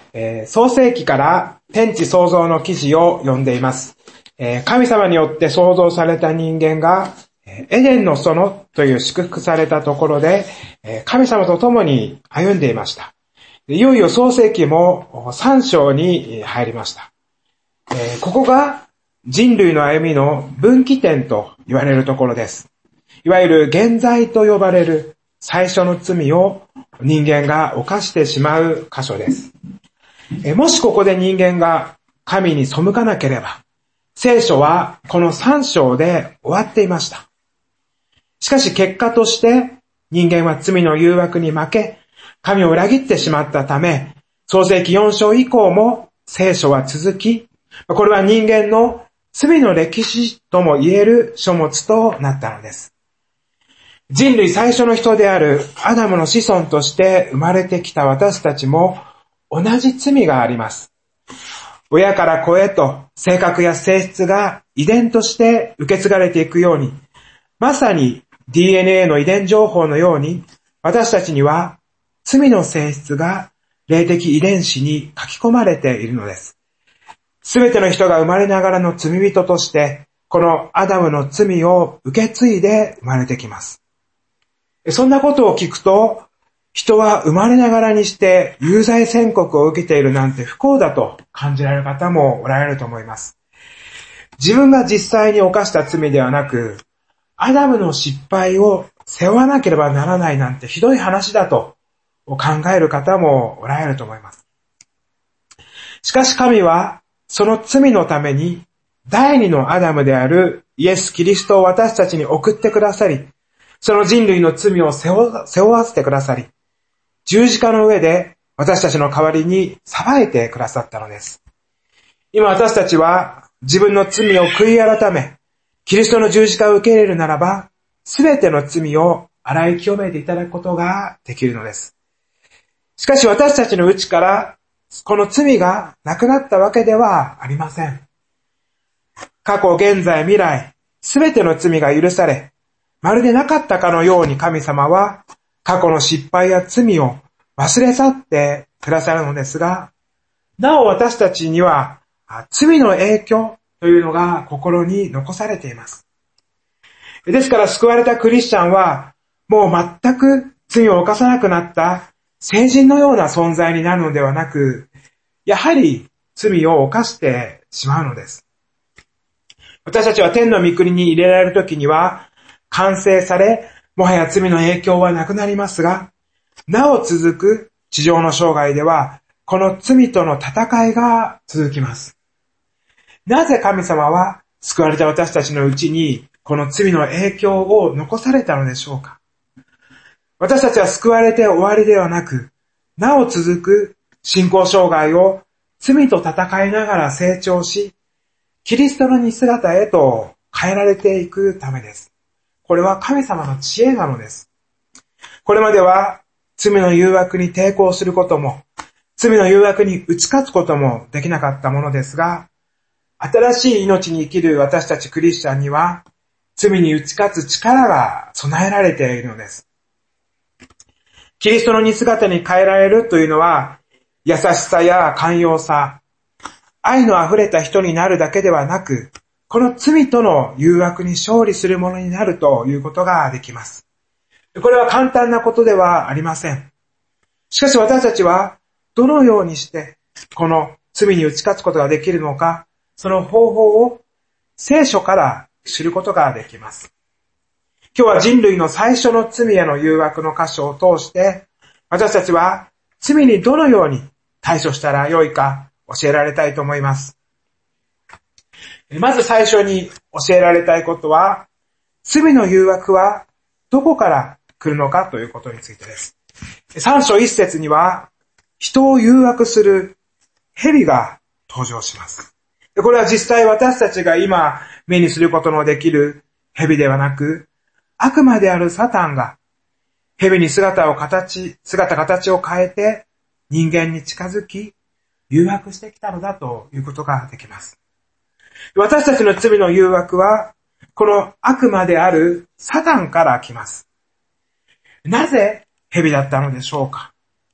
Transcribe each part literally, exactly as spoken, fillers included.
えー、創世記から天地創造の記事を読んでいます。えー、神様によって創造された人間が、エデンの園という祝福されたところで、神様と共に歩んでいました。いよいよ創世記もさん章に入りました。ここが人類の歩みの分岐点と言われるところです。いわゆる原罪と呼ばれる最初の罪を人間が犯してしまう箇所です。もしここで人間が神に背かなければ、聖書はこのさん章で終わっていました。しかし結果として人間は罪の誘惑に負け、神を裏切ってしまったため、創世記よん章以降も聖書は続き、これは人間の罪の歴史とも言える書物となったのです。人類最初の人であるアダムの子孫として生まれてきた私たちも同じ罪があります。親から子へと性格や性質が遺伝として受け継がれていくように、まさに ディーエヌエー の遺伝情報のように、私たちには罪の性質が霊的遺伝子に書き込まれているのです。すべての人が生まれながらの罪人として、このアダムの罪を受け継いで生まれてきます。そんなことを聞くと、人は生まれながらにして有罪宣告を受けているなんて不幸だと感じられる方もおられると思います。自分が実際に犯した罪ではなく、アダムの失敗を背負わなければならないなんてひどい話だと考える方もおられると思います。しかし神はその罪のために第二のアダムであるイエス・キリストを私たちに送ってくださり、その人類の罪を背負わせてくださり、十字架の上で私たちの代わりに裁いてくださったのです。今私たちは自分の罪を悔い改め、キリストの十字架を受け入れるならば、すべての罪を洗い清めていただくことができるのです。しかし私たちの内からこの罪がなくなったわけではありません。過去、現在、未来、すべての罪が許され、まるでなかったかのように神様は過去の失敗や罪を忘れ去ってくださるのですが、なお私たちには罪の影響というのが心に残されています。ですから救われたクリスチャンはもう全く罪を犯さなくなった聖人のような存在になるのではなく、やはり罪を犯してしまうのです。私たちは天の御国に入れられるときには完成され、もはや罪の影響はなくなりますが、なお続く地上の生涯ではこの罪との戦いが続きます。なぜ神様は救われた私たちのうちにこの罪の影響を残されたのでしょうか。私たちは救われて終わりではなく、なお続く信仰生涯を罪と戦いながら成長し、キリストの似姿へと変えられていくためです。これは神様の知恵なのです。これまでは罪の誘惑に抵抗することも、罪の誘惑に打ち勝つこともできなかったものですが、新しい命に生きる私たちクリスチャンには、罪に打ち勝つ力が備えられているのです。キリストの似姿に変えられるというのは、優しさや寛容さ、愛の溢れた人になるだけではなく、この罪との誘惑に勝利するものになるということができます。これは簡単なことではありません。しかし私たちは、どのようにしてこの罪に打ち勝つことができるのか、その方法を聖書から知ることができます。今日は人類の最初の罪への誘惑の箇所を通して、私たちは罪にどのように対処したらよいか教えられたいと思います。まず最初に教えられたいことは、罪の誘惑はどこから来るのかということについてです。さん章いち節には、人を誘惑する蛇が登場します。これは実際私たちが今目にすることのできる蛇ではなく、悪魔であるサタンが蛇に姿を形、姿形を変えて人間に近づき、誘惑してきたのだということができます。私たちの罪の誘惑は、この悪魔であるサタンから来ます。なぜ蛇だったのでしょうか。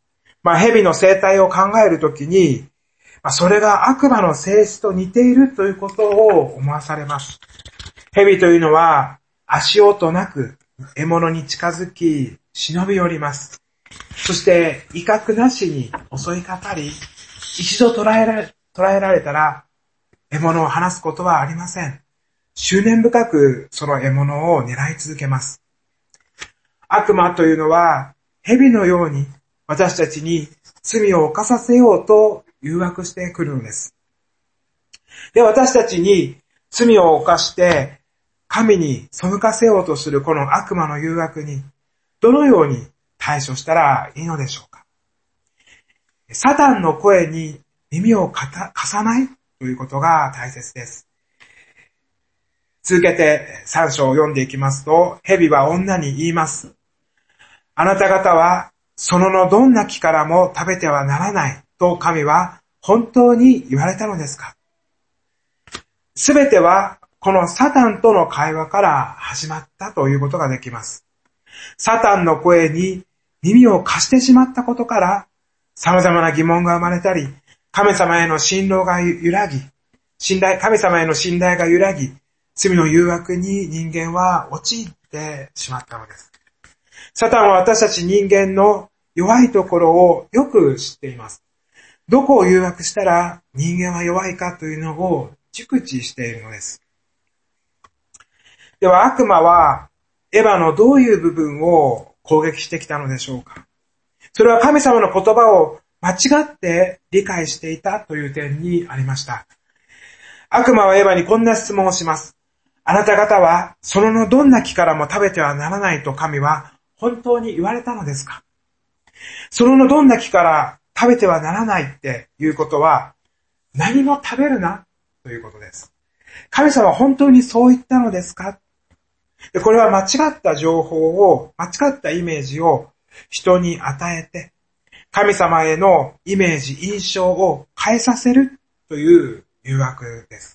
まあ、蛇の生態を考えるときに、まあ、それが悪魔の性質と似ているということを思わされます。蛇というのは足音なく獲物に近づき忍び寄ります。そして威嚇なしに襲いかかり、一度捕らえられ、捕らえられたら獲物を離すことはありません。執念深くその獲物を狙い続けます。悪魔というのは蛇のように私たちに罪を犯させようと誘惑してくるのです。で、私たちに罪を犯して神に背かせようとするこの悪魔の誘惑にどのように対処したらいいのでしょうか。サタンの声に耳を貸さないということが大切です。続けてさん章を読んでいきますと、蛇は女に言います。あなた方は園のどんな木からも食べてはならないと神は本当に言われたのですか。すべてはこのサタンとの会話から始まったということができます。サタンの声に耳を貸してしまったことから様々な疑問が生まれたり、神様への信頼が揺らぎ、信頼、神様への信頼が揺らぎ、罪の誘惑に人間は陥ってしまったのです。サタンは私たち人間の弱いところをよく知っています。どこを誘惑したら人間は弱いかというのを熟知しているのです。では悪魔はエヴァのどういう部分を攻撃してきたのでしょうか。それは神様の言葉を間違って理解していたという点にありました。悪魔はエヴァにこんな質問をします。あなた方は園のどんな木からも食べてはならないと神は本当に言われたのですか。園のどんな木から食べてはならないっていうことは何も食べるなということです。神様は本当にそう言ったのですか。でこれは間違った情報を、間違ったイメージを人に与えて、神様へのイメージ、印象を変えさせるという誘惑です。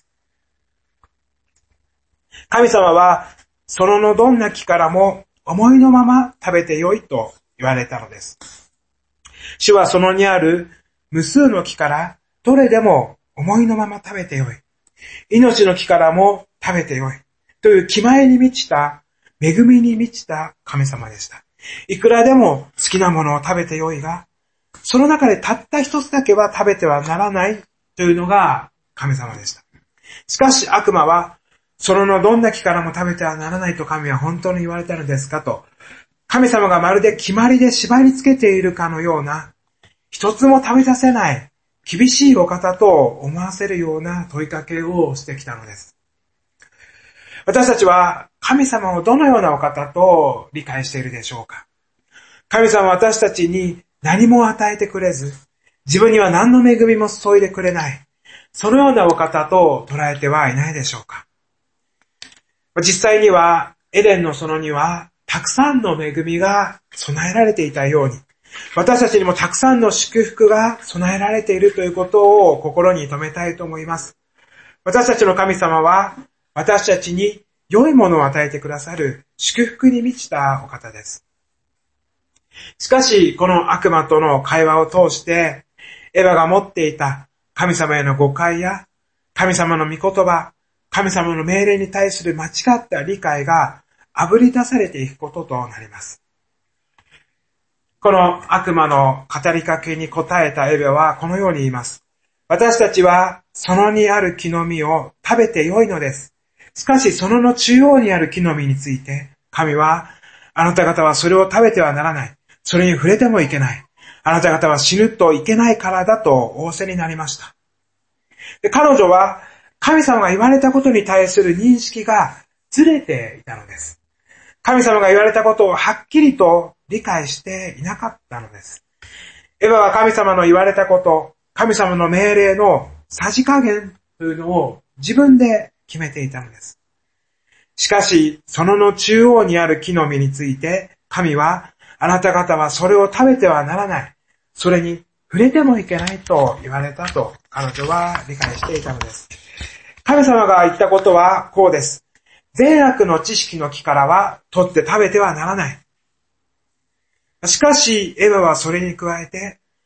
神様は、園のどんな木からも思いのまま食べてよいと言われたのです。主は園にある無数の木からどれでも思いのまま食べてよい。命の木からも食べてよい。という気前に満ちた、恵みに満ちた神様でした。いくらでも好きなものを食べてよいが、その中でたった一つだけは食べてはならないというのが神様でした。しかし悪魔は、園のどんな木からも食べてはならないと神は本当に言われたのですかと、神様がまるで決まりで縛り付けているかのような、一つも食べさせない厳しいお方と思わせるような問いかけをしてきたのです。私たちは神様をどのようなお方と理解しているでしょうか。神様は私たちに何も与えてくれず、自分には何の恵みも注いでくれない、そのようなお方と捉えてはいないでしょうか。実際にはエデンの園にはたくさんの恵みが備えられていたように、私たちにもたくさんの祝福が備えられているということを心に留めたいと思います。私たちの神様は私たちに良いものを与えてくださる祝福に満ちたお方です。しかしこの悪魔との会話を通してエヴァが持っていた神様への誤解や神様の御言葉、神様の命令に対する間違った理解があぶり出されていくこととなります。この悪魔の語りかけに答えたエヴァはこのように言います。私たちは園にある木の実を食べてよいのです。しかし園の中央にある木の実について神は、あなた方はそれを食べてはならない。それに触れてもいけない。あなた方は死ぬといけないからだと仰せになりました。で、彼女は神様が言われたことに対する認識がずれていたのです。神様が言われたことをはっきりと理解していなかったのです。エヴァは神様の言われたこと、神様の命令のさじ加減というのを自分で決めていたのです。しかし、園の中央にある木の実について、神は、あなた方はそれを食べてはならない。それに触れてもいけないと言われたと彼女は理解していたのです。神様が言ったことはこうです。善悪の知識の木からは取って食べてはならない。しかし、エヴァはそれに加えて、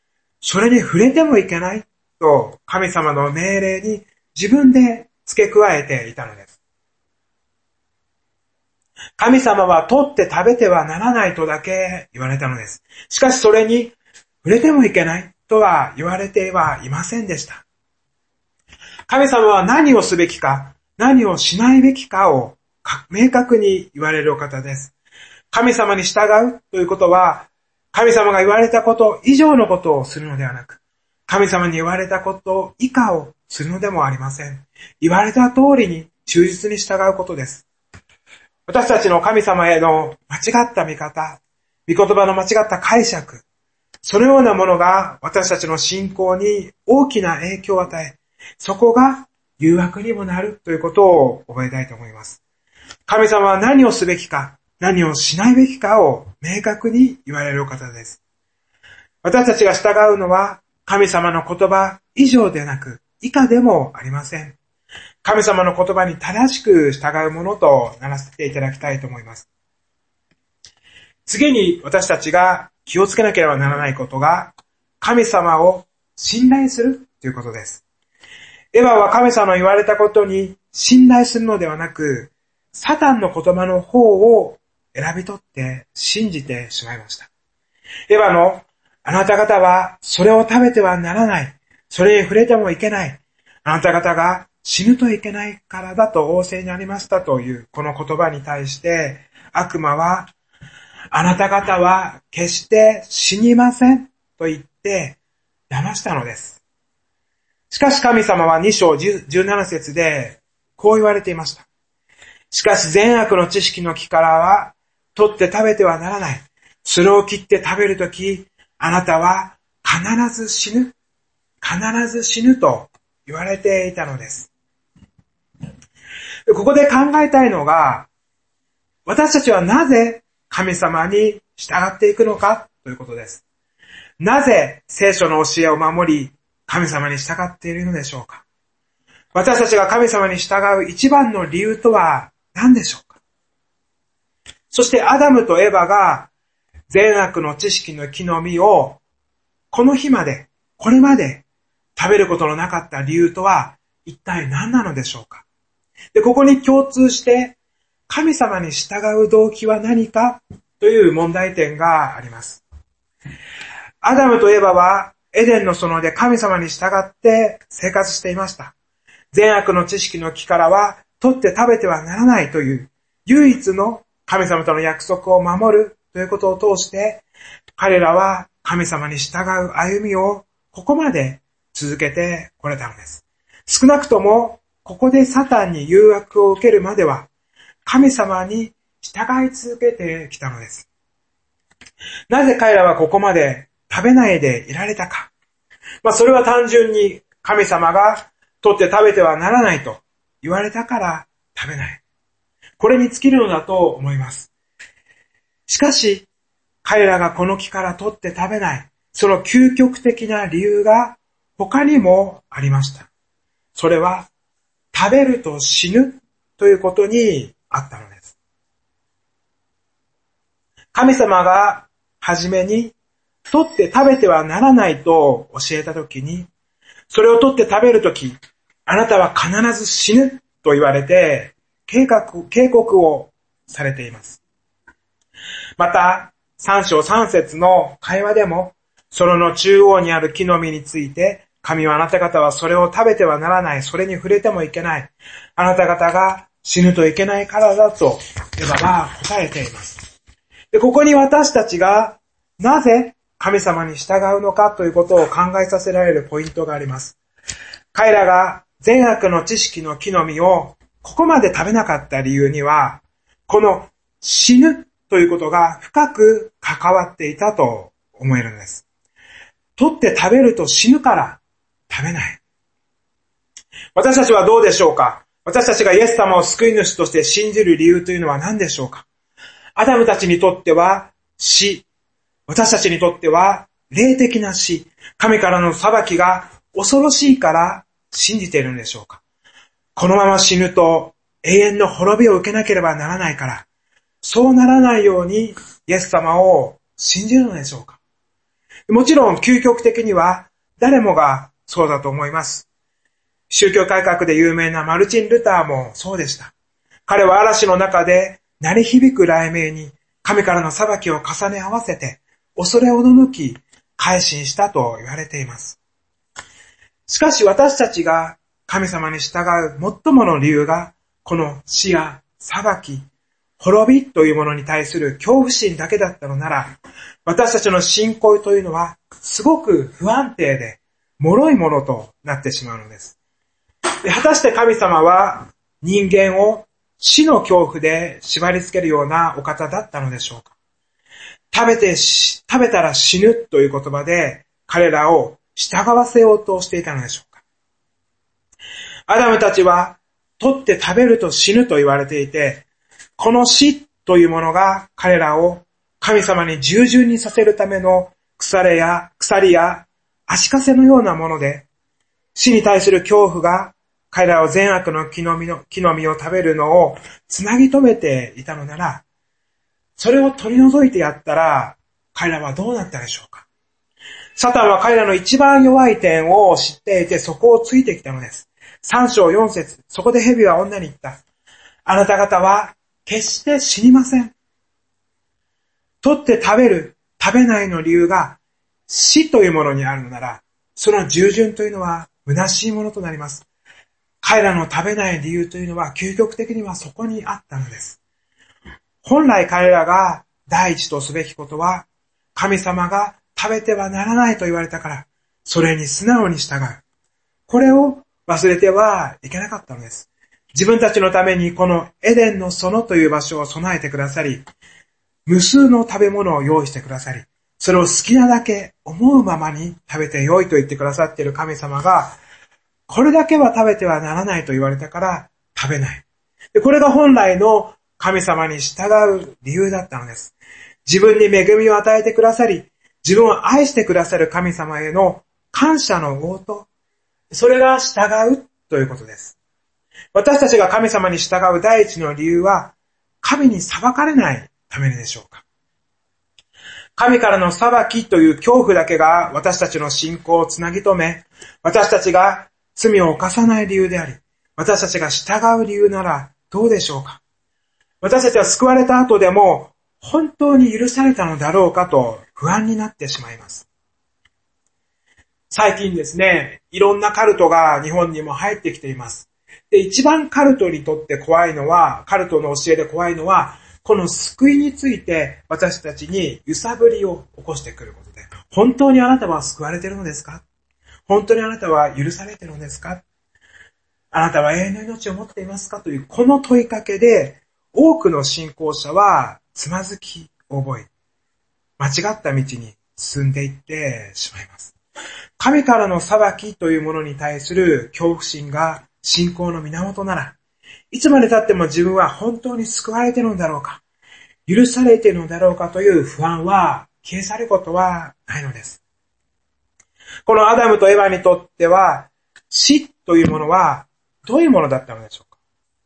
それに触れてもいけないと神様の命令に自分で付け加えていたのです。神様は取って食べてはならないとだけ言われたのです。しかしそれに触れてもいけないとは言われてはいませんでした。神様は何をすべきか、何をしないべきかを明確に言われるお方です。神様に従うということは、神様が言われたこと以上のことをするのではなく、神様に言われたこと以下をするのでもありません。言われた通りに忠実に従うことです。私たちの神様への間違った見方、御言葉の間違った解釈、そのようなものが私たちの信仰に大きな影響を与え、そこが誘惑にもなるということを覚えたいと思います。神様は何をすべきか、何をしないべきかを明確に言われるお方です。私たちが従うのは神様の言葉以上でなく以下でもありません。神様の言葉に正しく従うものとならせていただきたいと思います。次に私たちが気をつけなければならないことが、神様を信頼するということです。エヴァは神様の言われたことに信頼するのではなく、サタンの言葉の方を選び取って信じてしまいました。エヴァの、あなた方はそれを食べてはならない。それに触れてもいけない。あなた方が死ぬといけないからだと仰せになりましたというこの言葉に対して悪魔は、あなた方は決して死にませんと言って騙したのです。しかし神様はに章じゅうなな節でこう言われていました。しかし善悪の知識の木からは取って食べてはならない。それを切って食べるとき、あなたは必ず死ぬ。必ず死ぬと言われていたのです。ここで考えたいのが、私たちはなぜ神様に従っていくのかということです。なぜ聖書の教えを守り、神様に従っているのでしょうか。私たちが神様に従う一番の理由とは何でしょうか。そしてアダムとエバが善悪の知識の木の実をこの日まで、これまで食べることのなかった理由とは一体何なのでしょうか。で、ここに共通して神様に従う動機は何かという問題点があります。アダムとエバはエデンの園で神様に従って生活していました。善悪の知識の木からは取って食べてはならないという唯一の神様との約束を守るということを通して彼らは神様に従う歩みをここまで続けてこれたのです。少なくともここでサタンに誘惑を受けるまでは神様に従い続けてきたのです。なぜ彼らはここまで食べないでいられたか。まあそれは単純に神様が取って食べてはならないと言われたから食べない。これに尽きるのだと思います。しかし彼らがこの木から取って食べない、その究極的な理由が他にもありました。それは食べると死ぬということにあったのです。神様がはじめに取って食べてはならないと教えたときに、それを取って食べるとき、あなたは必ず死ぬと言われて警告、警告をされています。また、さん章さん節の会話でも、園の中央にある木の実について、神はあなた方はそれを食べてはならない、それに触れてもいけない。あなた方が死ぬといけないからだと、エヴァが答えています。で、ここに私たちがなぜ神様に従うのかということを考えさせられるポイントがあります。彼らが善悪の知識の木の実をここまで食べなかった理由には、この死ぬということが深く関わっていたと思えるんです。取って食べると死ぬから食べない。私たちはどうでしょうか。私たちがイエス様を救い主として信じる理由というのは何でしょうか。アダムたちにとっては死、私たちにとっては霊的な死、神からの裁きが恐ろしいから信じているんでしょうか。このまま死ぬと永遠の滅びを受けなければならないから、そうならないようにイエス様を信じるのでしょうか。 もちろん究極的には誰もがそうだと思います。宗教改革で有名なマルチン・ルターもそうでした。彼は嵐の中で鳴り響く雷鳴に神からの裁きを重ね合わせて恐れおののき改心したと言われています。しかし私たちが神様に従う最もの理由がこの死や裁き、滅びというものに対する恐怖心だけだったのなら、私たちの信仰というのはすごく不安定で脆いものとなってしまうのです。で、果たして神様は人間を死の恐怖で縛り付けるようなお方だったのでしょうか。食べてし、食べたら死ぬという言葉で彼らを従わせようとしていたのでしょうか。アダムたちは取って食べると死ぬと言われていて、この死というものが彼らを神様に従順にさせるための鎖や、鎖や足かせのようなもので、死に対する恐怖が彼らを善悪の木の実の、木の実を食べるのをつなぎ止めていたのなら、それを取り除いてやったら、彼らはどうなったでしょうか。サタンは彼らの一番弱い点を知っていて、そこをついてきたのです。三章四節、そこで蛇は女に言った。あなた方は決して死にません。取って食べる、食べないの理由が死というものにあるのなら、その従順というのは虚しいものとなります。彼らの食べない理由というのは究極的にはそこにあったのです。本来彼らが第一とすべきことは、神様が食べてはならないと言われたから、それに素直に従う。これを忘れてはいけなかったのです。自分たちのためにこのエデンの園という場所を備えてくださり、無数の食べ物を用意してくださり、それを好きなだけ思うままに食べてよいと言ってくださっている神様が、これだけは食べてはならないと言われたから食べない。で、これが本来の神様に従う理由だったのです。自分に恵みを与えてくださり、自分を愛してくださる神様への感謝の応答、それが従うということです。私たちが神様に従う第一の理由は、神に裁かれないためにでしょうか。神からの裁きという恐怖だけが私たちの信仰をつなぎ止め、私たちが罪を犯さない理由であり、私たちが従う理由ならどうでしょうか。私たちは救われた後でも本当に許されたのだろうかと不安になってしまいます。最近ですね、いろんなカルトが日本にも入ってきています。で、一番カルトにとって怖いのは、カルトの教えで怖いのは、この救いについて私たちに揺さぶりを起こしてくることで、本当にあなたは救われているのですか？本当にあなたは許されているのですか？あなたは永遠の命を持っていますか？というこの問いかけで、多くの信仰者はつまずきを覚え、間違った道に進んでいってしまいます。神からの裁きというものに対する恐怖心が信仰の源なら、いつまで経っても自分は本当に救われているのだろうか、許されているのだろうかという不安は消え去ることはないのです。このアダムとエヴァにとっては、死というものはどういうものだったのでしょうか。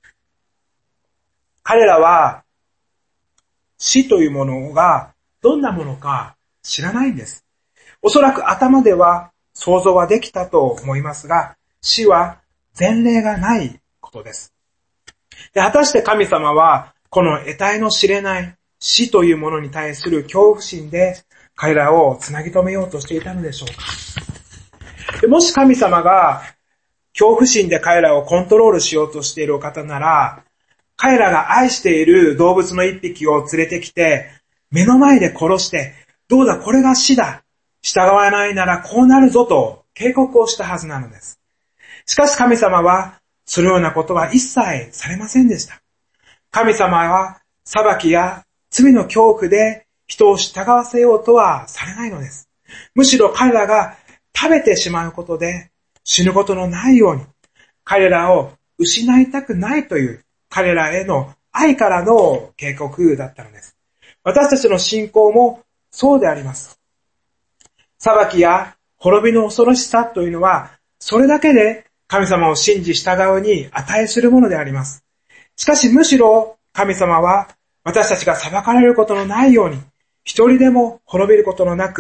彼らは死というものがどんなものか知らないんです。おそらく頭では想像はできたと思いますが、死は前例がないことです。で、果たして神様はこの得体の知れない死というものに対する恐怖心で彼らをつなぎ止めようとしていたのでしょうか。で、もし神様が恐怖心で彼らをコントロールしようとしているお方なら、彼らが愛している動物の一匹を連れてきて、目の前で殺して、どうだこれが死だ、従わないならこうなるぞと警告をしたはずなのです。しかし神様はそのようなことは一切されませんでした。神様は裁きや罪の恐怖で人を従わせようとはされないのです。むしろ彼らが食べてしまうことで死ぬことのないように、彼らを失いたくないという彼らへの愛からの警告だったのです。私たちの信仰もそうであります。裁きや滅びの恐ろしさというのは、それだけで神様を信じ従うに値するものであります。しかしむしろ神様は私たちが裁かれることのないように、一人でも滅びることのなく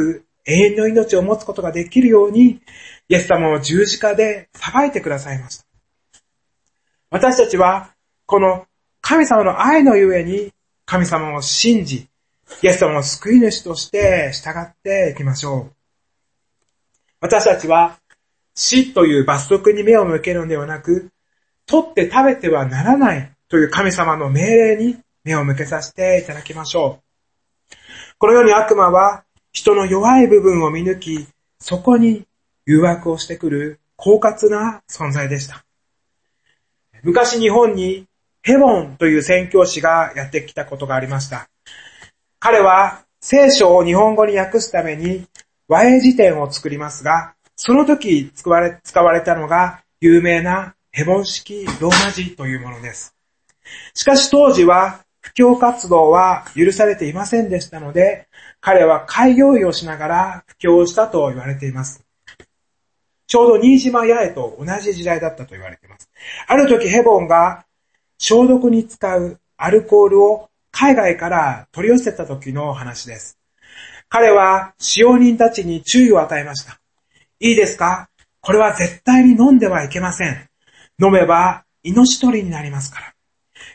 永遠の命を持つことができるように、イエス様を十字架で裁いてくださいました。私たちは、この神様の愛のゆえに、神様を信じ、イエス様を救い主として従っていきましょう。私たちは、死という罰則に目を向けるのではなく、取って食べてはならないという神様の命令に目を向けさせていただきましょう。このように悪魔は人の弱い部分を見抜き、そこに誘惑をしてくる狡猾な存在でした。昔日本にヘボンという宣教師がやってきたことがありました。彼は聖書を日本語に訳すために和英辞典を作りますが、その時使われ、使われたのが有名なヘボン式ローマ字というものです。しかし当時は布教活動は許されていませんでしたので、彼は開業医をしながら布教をしたと言われています。ちょうど新島八重と同じ時代だったと言われています。ある時ヘボンが消毒に使うアルコールを海外から取り寄せた時の話です。彼は使用人たちに注意を与えました。いいですか？これは絶対に飲んではいけません。飲めば命取りになりますから。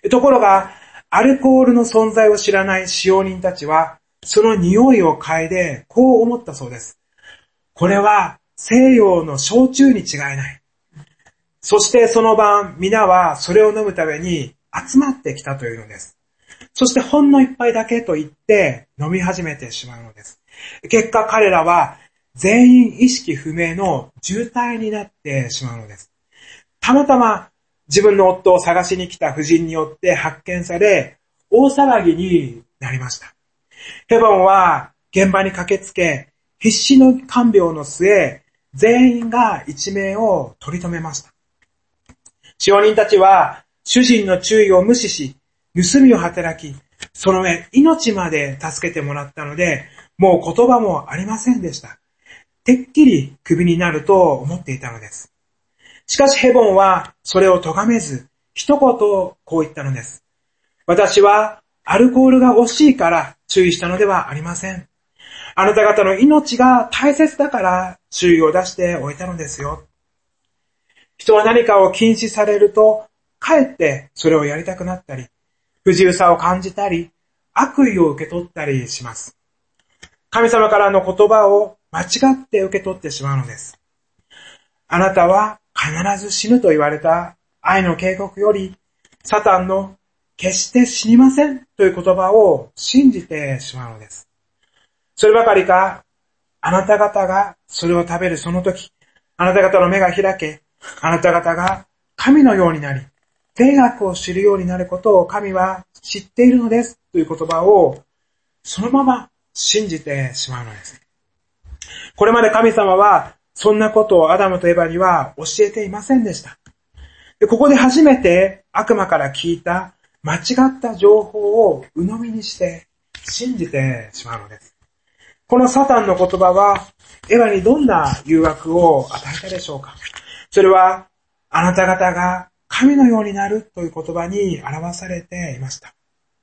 ところが、アルコールの存在を知らない使用人たちは、その匂いを嗅いでこう思ったそうです。これは西洋の焼酎に違いない。そしてその晩、皆はそれを飲むために集まってきたというのです。そしてほんの一杯だけと言って飲み始めてしまうのです。結果彼らは全員意識不明の重体になってしまうのです。たまたま自分の夫を探しに来た夫人によって発見され、大騒ぎになりました。ヘボンは現場に駆けつけ、必死の看病の末、全員が一命を取り留めました。使用人たちは主人の注意を無視し、盗みを働き、その上命まで助けてもらったので、もう言葉もありませんでした。てっきりクビになると思っていたのです。しかしヘボンはそれを咎めず、一言こう言ったのです。私はアルコールが惜しいから注意したのではありません。あなた方の命が大切だから注意を出しておいたのですよ。人は何かを禁止されると、かえってそれをやりたくなったり、不自由さを感じたり、悪意を受け取ったりします。神様からの言葉を間違って受け取ってしまうのです。あなたは必ず死ぬと言われた愛の警告より、サタンの決して死にませんという言葉を信じてしまうのです。そればかりか、あなた方がそれを食べるその時、あなた方の目が開け、あなた方が神のようになり、善悪を知るようになることを神は知っているのですという言葉をそのまま信じてしまうのです。これまで神様はそんなことをアダムとエバには教えていませんでした。で、ここで初めて悪魔から聞いた間違った情報を鵜呑みにして信じてしまうのです。このサタンの言葉はエバにどんな誘惑を与えたでしょうか。それはあなた方が神のようになるという言葉に表されていました。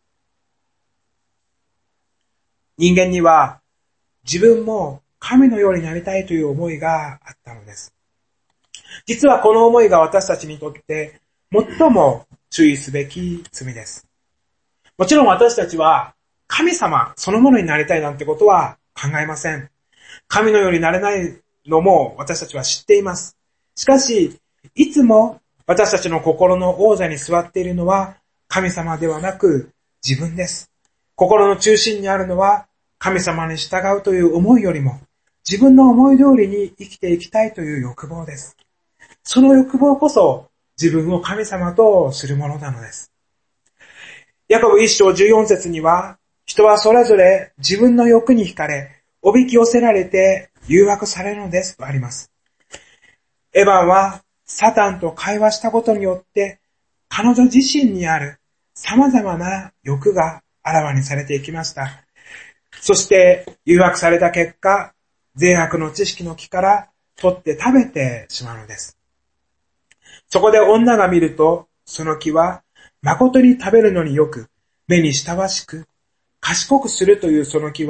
人間には自分も神のようになりたいという思いがあったのです。実はこの思いが私たちにとって最も注意すべき罪です。もちろん私たちは神様そのものになりたいなんてことは考えません。神のようになれないのも私たちは知っています。しかし、いつも私たちの心の王座に座っているのは神様ではなく自分です。心の中心にあるのは神様に従うという思いよりも自分の思い通りに生きていきたいという欲望です。その欲望こそ自分を神様とするものなのです。ヤコブ一章十四節には、人はそれぞれ自分の欲に惹かれ、おびき寄せられて誘惑されるのですとあります。エヴァンはサタンと会話したことによって彼女自身にある様々な欲があらわにされていきました。そして誘惑された結果、善悪の知識の木から取って食べてしまうのです。そこで女が見ると、その木は誠に食べるのによく、目に親しく、賢くするというその木は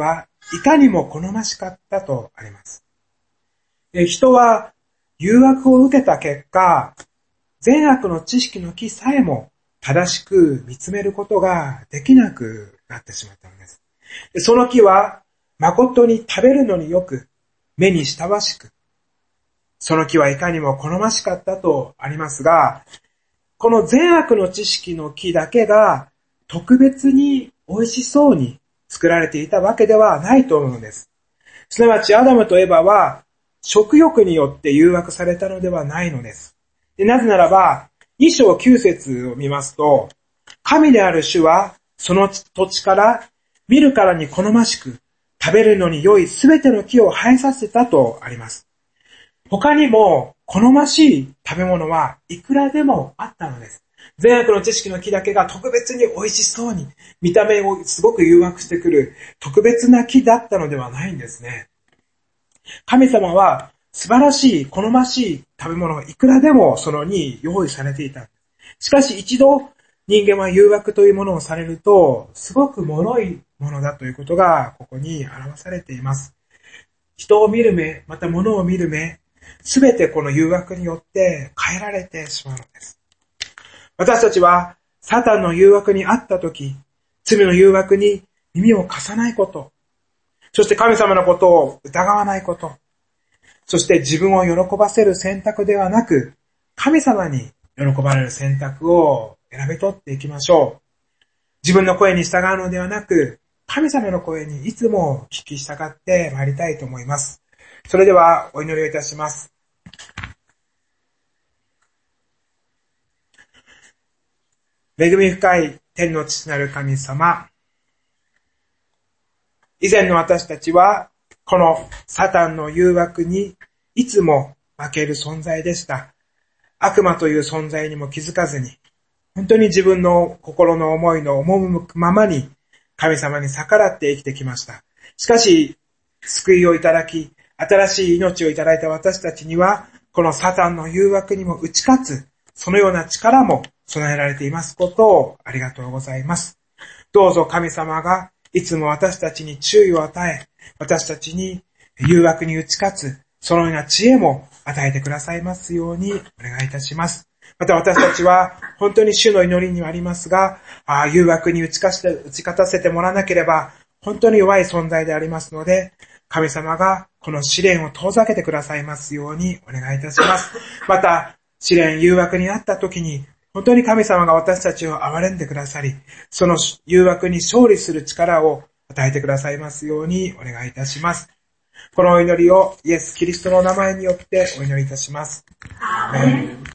いかにも好ましかったとあります。人は誘惑を受けた結果、善悪の知識の木さえも正しく見つめることができなくなってしまったのです。その木は誠に食べるのによく、目に親しく、その木はいかにも好ましかったとありますが、この善悪の知識の木だけが特別に美味しそうに作られていたわけではないと思うのです。すなわちアダムとエバは食欲によって誘惑されたのではないのです。でなぜならば、に章きゅう節を見ますと、神である主はその土地から見るからに好ましく、食べるのに良いすべての木を生えさせたとあります。他にも好ましい食べ物はいくらでもあったのです。善悪の知識の木だけが特別に美味しそうに、見た目をすごく誘惑してくる特別な木だったのではないんですね。神様は素晴らしい、好ましい食べ物がいくらでもそのに用意されていた。しかし一度人間は誘惑というものをされると、すごく脆いものだということがここに表されています。人を見る目、また物を見る目、すべてこの誘惑によって変えられてしまうのです。私たちはサタンの誘惑にあったとき、罪の誘惑に耳を貸さないこと、そして神様のことを疑わないこと、そして自分を喜ばせる選択ではなく、神様に喜ばれる選択を選び取っていきましょう。自分の声に従うのではなく、神様の声にいつも聞き従ってまいりたいと思います。それではお祈りをいたします。恵み深い天の父なる神様、以前の私たちはこのサタンの誘惑にいつも負ける存在でした。悪魔という存在にも気づかずに、本当に自分の心の思いの赴くままに神様に逆らって生きてきました。しかし、救いをいただき、新しい命をいただいた私たちには、このサタンの誘惑にも打ち勝つ、そのような力も備えられていますことをありがとうございます。どうぞ神様がいつも私たちに注意を与え、私たちに誘惑に打ち勝つ、そのような知恵も与えてくださいますようにお願いいたします。また私たちは本当に主の祈りにはありますが、あ誘惑に打ち勝ち打ち勝たせてもらわなければ本当に弱い存在でありますので、神様がこの試練を遠ざけてくださいますようにお願いいたします。また試練、誘惑にあった時に本当に神様が私たちを憐れんでくださり、その誘惑に勝利する力を与えてくださいますようにお願いいたします。このお祈りをイエス・キリストの名前によってお祈りいたします。アーメン。